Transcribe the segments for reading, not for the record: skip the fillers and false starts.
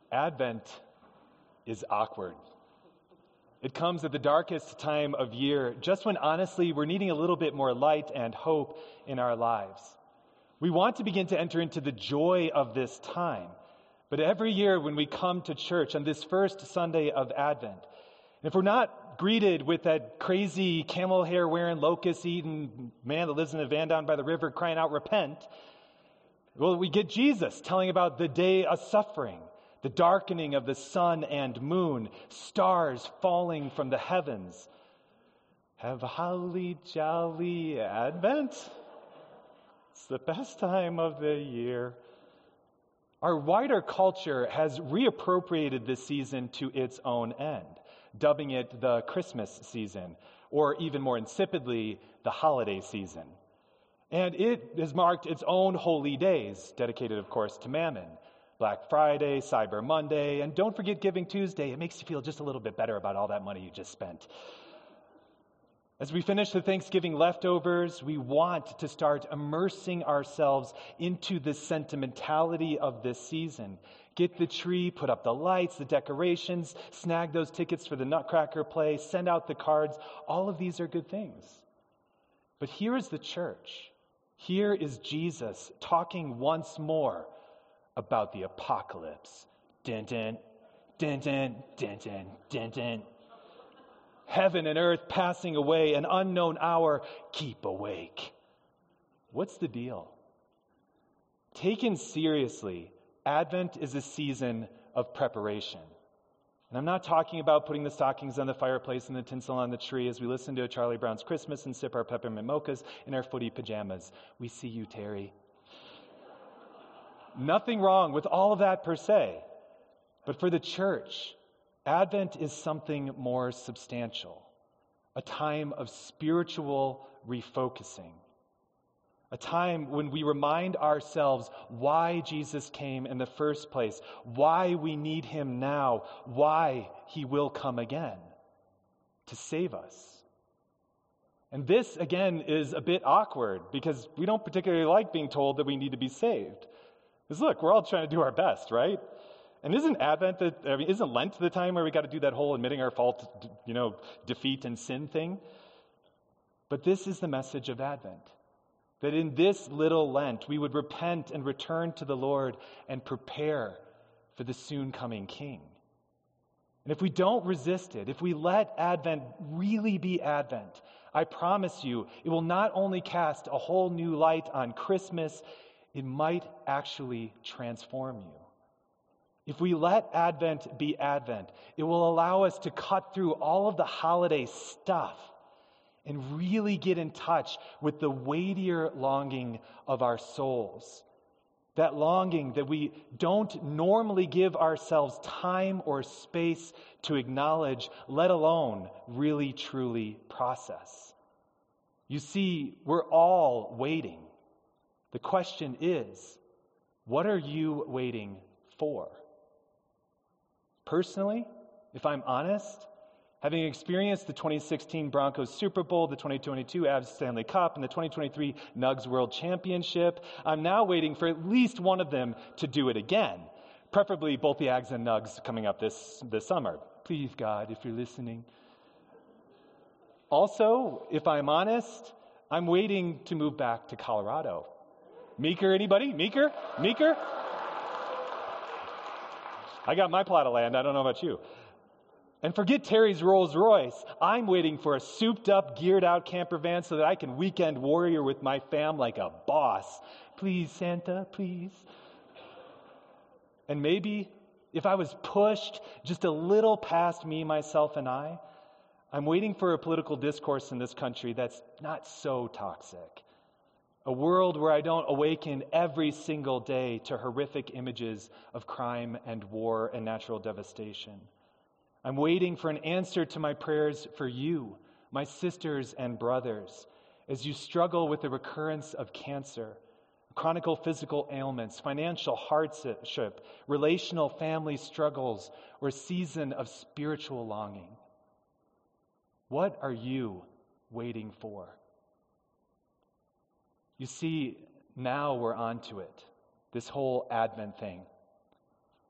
Advent is awkward. It comes at the darkest time of year, just when honestly we're needing a little bit more light and hope in our lives. We want to begin to enter into the joy of this time. But every year when we come to church on this first Sunday of Advent, if we're not greeted with that crazy camel hair wearing, locust eating man that lives in a van down by the river crying out, repent, well, we get Jesus telling about the day of suffering, the darkening of the sun and moon, stars falling from the heavens. Have a holly jolly Advent. It's the best time of the year. Our wider culture has reappropriated this season to its own end, dubbing it the Christmas season, or even more insipidly, the holiday season. And it has marked its own holy days, dedicated, of course, to Mammon. Black Friday, Cyber Monday, and don't forget Giving Tuesday. It makes you feel just a little bit better about all that money you just spent. As we finish the Thanksgiving leftovers, we want to start immersing ourselves into the sentimentality of this season. Get the tree, put up the lights, the decorations, snag those tickets for the Nutcracker play, send out the cards. All of these are good things. But here is the church. Here is Jesus talking once more about the apocalypse. Dun, dun, dun, dun, dun, dun, dun, dun. Heaven and earth passing away, an unknown hour, keep awake. What's the deal? Taken seriously, Advent is a season of preparation. And I'm not talking about putting the stockings on the fireplace and the tinsel on the tree as we listen to Charlie Brown's Christmas and sip our peppermint mochas in our footy pajamas. We see you, Terry. Nothing wrong with all of that per se. But for the church, Advent is something more substantial, a time of spiritual refocusing, a time when we remind ourselves why Jesus came in the first place, why we need him now, why he will come again to save us. And this, again, is a bit awkward because we don't particularly like being told that we need to be saved. Because look, we're all trying to do our best, right? And isn't Lent the time where we got to do that whole admitting our fault, defeat and sin thing? But this is the message of Advent. That in this little Lent, we would repent and return to the Lord and prepare for the soon coming King. And if we don't resist it, if we let Advent really be Advent, I promise you, it will not only cast a whole new light on Christmas, it might actually transform you. If we let Advent be Advent, it will allow us to cut through all of the holiday stuff and really get in touch with the weightier longing of our souls. That longing that we don't normally give ourselves time or space to acknowledge, let alone really, truly process. You see, we're all waiting. The question is, what are you waiting for? Personally, if I'm honest, having experienced the 2016 Broncos Super Bowl, the 2022 Avs Stanley Cup, and the 2023 Nugs World Championship, I'm now waiting for at least one of them to do it again. Preferably both the Ags and Nugs coming up this summer. Please, God, if you're listening. Also, if I'm honest, I'm waiting to move back to Colorado. Meeker, anybody? Meeker? I got my plot of land. I don't know about you. And forget Terry's Rolls Royce. I'm waiting for a souped-up, geared-out camper van so that I can weekend warrior with my fam like a boss. Please, Santa, please. And maybe if I was pushed just a little past me, myself, and I'm waiting for a political discourse in this country that's not so toxic. A world where I don't awaken every single day to horrific images of crime and war and natural devastation. I'm waiting for an answer to my prayers for you, my sisters and brothers, as you struggle with the recurrence of cancer, chronic physical ailments, financial hardship, relational family struggles, or a season of spiritual longing. What are you waiting for? You see, now we're on to it, this whole Advent thing.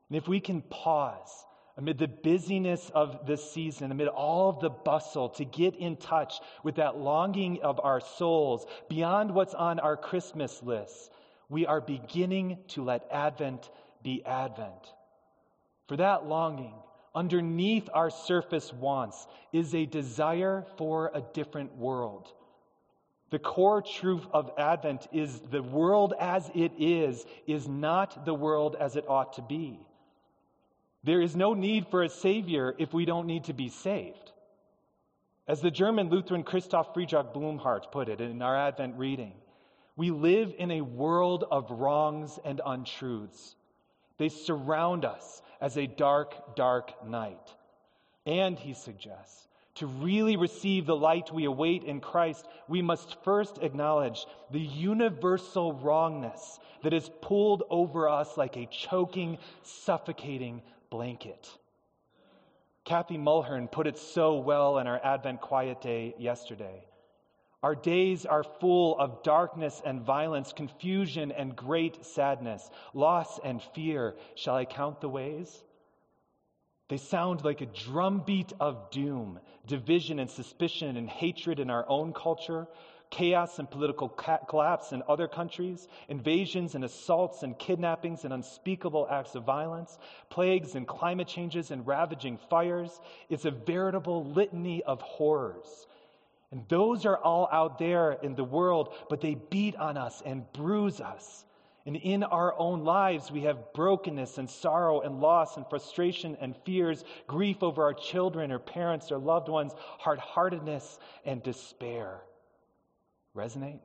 And if we can pause amid the busyness of this season, amid all of the bustle, to get in touch with that longing of our souls beyond what's on our Christmas lists, we are beginning to let Advent be Advent. For that longing, underneath our surface wants, is a desire for a different world. The core truth of Advent is the world as it is not the world as it ought to be. There is no need for a Savior if we don't need to be saved. As the German Lutheran Christoph Friedrich Blumhardt put it in our Advent reading, we live in a world of wrongs and untruths. They surround us as a dark, dark night. And, he suggests, to really receive the light we await in Christ, we must first acknowledge the universal wrongness that is pulled over us like a choking, suffocating blanket. Kathy Mulhern put it so well in our Advent Quiet Day yesterday. Our days are full of darkness and violence, confusion and great sadness, loss and fear. Shall I count the ways? They sound like a drumbeat of doom, division and suspicion and hatred in our own culture, chaos and political collapse in other countries, invasions and assaults and kidnappings and unspeakable acts of violence, plagues and climate changes and ravaging fires. It's a veritable litany of horrors. And those are all out there in the world, but they beat on us and bruise us. And in our own lives, we have brokenness and sorrow and loss and frustration and fears, grief over our children or parents or loved ones, hard-heartedness and despair. Resonate?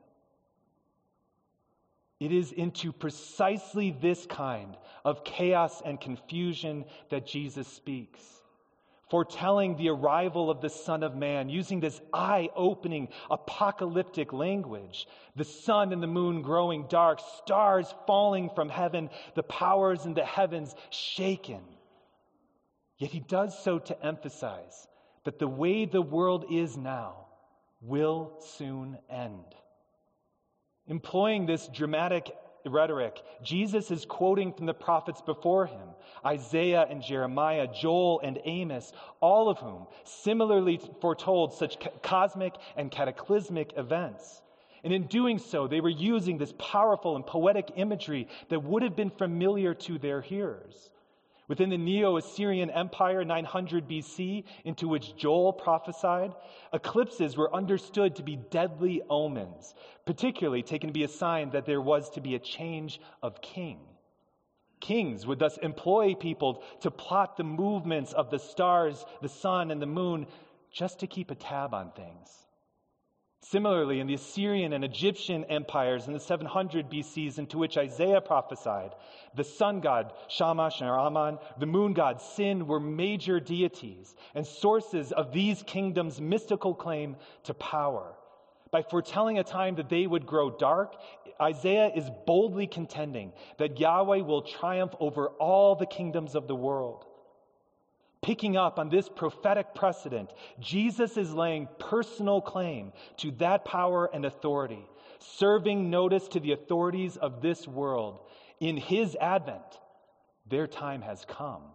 It is into precisely this kind of chaos and confusion that Jesus speaks, foretelling the arrival of the Son of Man, using this eye-opening apocalyptic language. The sun and the moon growing dark, stars falling from heaven, the powers in the heavens shaken. Yet he does so to emphasize that the way the world is now will soon end. Employing this dramatic rhetoric, Jesus is quoting from the prophets before him, Isaiah and Jeremiah, Joel and Amos, all of whom similarly foretold such cosmic and cataclysmic events. And in doing so, they were using this powerful and poetic imagery that would have been familiar to their hearers. Within the Neo-Assyrian Empire, 900 BC, into which Joel prophesied, eclipses were understood to be deadly omens, particularly taken to be a sign that there was to be a change of king. Kings would thus employ people to plot the movements of the stars, the sun, and the moon, just to keep a tab on things. Similarly, in the Assyrian and Egyptian empires in the 700 BCs into which Isaiah prophesied, the sun god Shamash and Ramman, the moon god Sin were major deities and sources of these kingdoms' mystical claim to power. By foretelling a time that they would grow dark, Isaiah is boldly contending that Yahweh will triumph over all the kingdoms of the world. Picking up on this prophetic precedent, Jesus is laying personal claim to that power and authority, serving notice to the authorities of this world. In his advent, their time has come.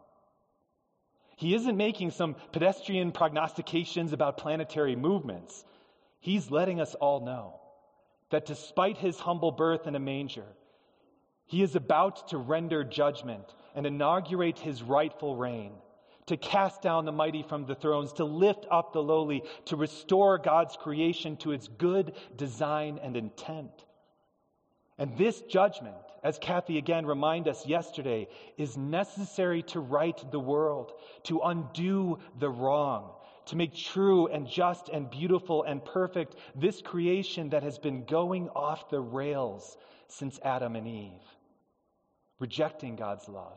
He isn't making some pedestrian prognostications about planetary movements. He's letting us all know that despite his humble birth in a manger, he is about to render judgment and inaugurate his rightful reign, to cast down the mighty from the thrones, to lift up the lowly, to restore God's creation to its good design and intent. And this judgment, as Kathy again reminded us yesterday, is necessary to right the world, to undo the wrong, to make true and just and beautiful and perfect this creation that has been going off the rails since Adam and Eve, rejecting God's love.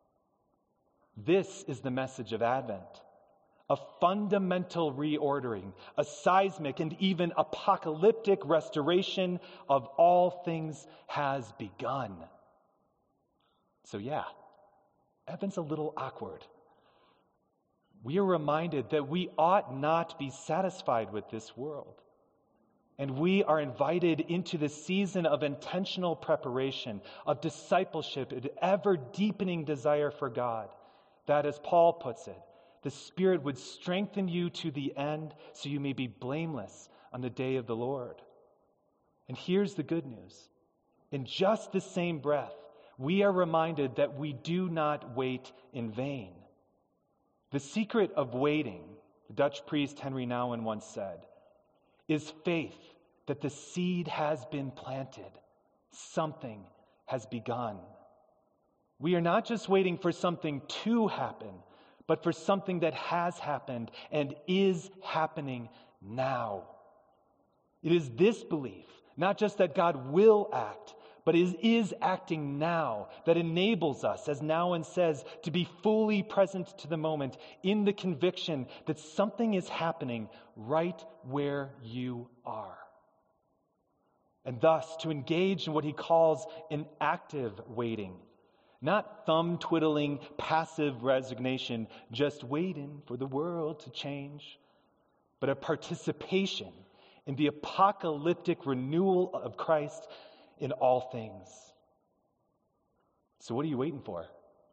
This is the message of Advent. A fundamental reordering, a seismic and even apocalyptic restoration of all things has begun. So Advent's a little awkward. We are reminded that we ought not be satisfied with this world. And we are invited into the season of intentional preparation, of discipleship, an ever-deepening desire for God. That, as Paul puts it, the Spirit would strengthen you to the end so you may be blameless on the day of the Lord. And here's the good news. In just the same breath, we are reminded that we do not wait in vain. The secret of waiting, the Dutch priest Henry Nouwen once said, is faith that the seed has been planted. Something has begun. We are not just waiting for something to happen, but for something that has happened and is happening now. It is this belief, not just that God will act, but is acting now, that enables us, as Nouwen says, to be fully present to the moment in the conviction that something is happening right where you are. And thus, to engage in what he calls an active waiting, not thumb-twiddling, passive resignation, just waiting for the world to change, but a participation in the apocalyptic renewal of Christ in all things. So what are you waiting for?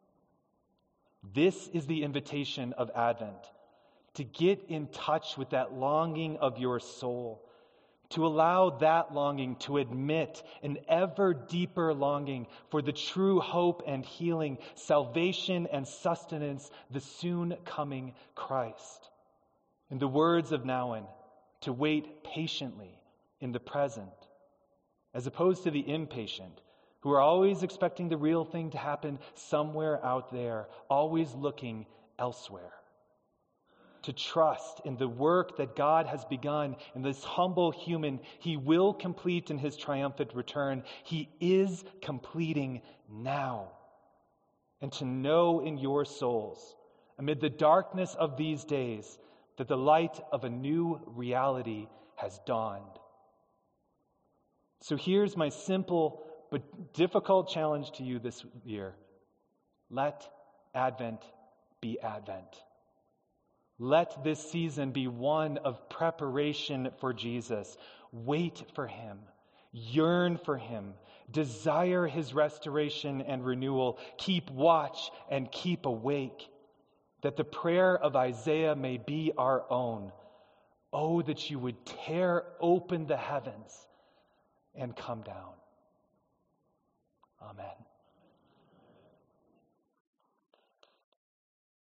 This is the invitation of Advent, to get in touch with that longing of your soul, to allow that longing to admit an ever deeper longing for the true hope and healing, salvation and sustenance, the soon coming Christ. In the words of Nouwen, to wait patiently in the present, as opposed to the impatient, who are always expecting the real thing to happen somewhere out there, always looking elsewhere. To trust in the work that God has begun in this humble human, he will complete in his triumphant return. He is completing now. And to know in your souls, amid the darkness of these days, that the light of a new reality has dawned. So here's my simple but difficult challenge to you this year. Let Advent be Advent. Let this season be one of preparation for Jesus. Wait for him. Yearn for him. Desire his restoration and renewal. Keep watch and keep awake, that the prayer of Isaiah may be our own. Oh, that you would tear open the heavens and come down. Amen.